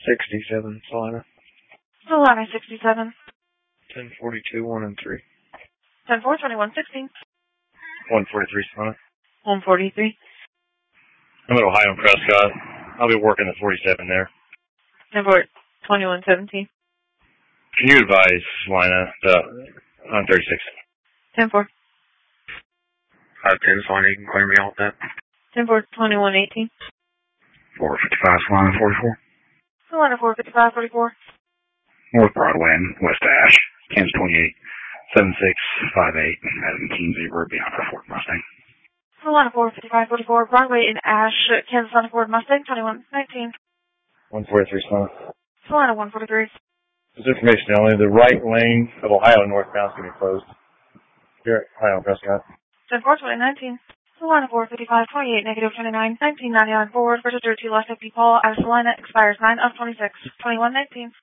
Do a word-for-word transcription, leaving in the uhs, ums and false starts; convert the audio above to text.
sixty-seven, Salina. Salina, sixty-seven. ten forty-two, one and three. ten four, twenty-one sixteen. one forty-three, Salina. one forty-three. I'm at Ohio and Prescott. I'll be working the forty-seven there. ten four, twenty-one seventeen. Can you advise Salina the, on thirty-six? ten four. five ten, Salina, you can clear me out with that. ten four, twenty-one eighteen. four fifty-five, Salina, forty-four. Salina, four fifty-five, forty-four. North Broadway and West Ash, Kansas twenty-eight, seven six five eight, Madison King Zebra, beyond for Ford Mustang. Salina, four fifty-five, forty-four. Broadway in Ash, Kansas on Ford Mustang, twenty-one nineteen. one forty-three, Salina. Salina, one forty-three. This information only, the right lane of Ohio northbound is going to be closed. Here at Ohio and Prescott. ten four, twenty nineteen. Salina, four fifty-five, twenty-eight, negative twenty-nine, nineteen ninety-nine forward, registered to left empty Paul out of Salina, expires nine of twenty-six, twenty-one nineteen.